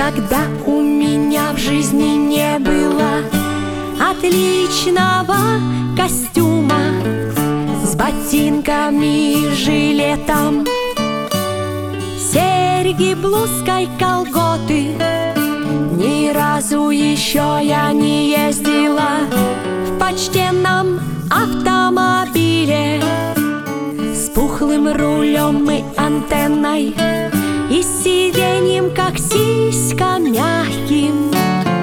Никогда у меня в жизни не было отличного костюма с ботинками и жилетом, серьги, блузкой, колготы. Ни разу еще я не ездила в почтенном автомобиле с пухлым рулем и антенной и сиденьем, как сиська, мягким.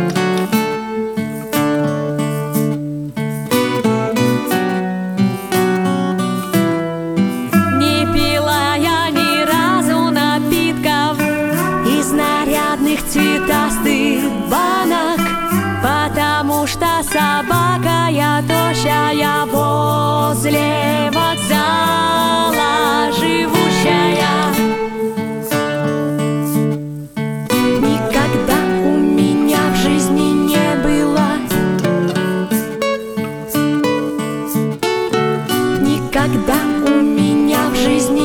Не пила я ни разу напитков из нарядных цветастых банок, потому что собака я тощая возле вокзала живущая. Никогда у меня в жизни не было, никогда у меня в жизни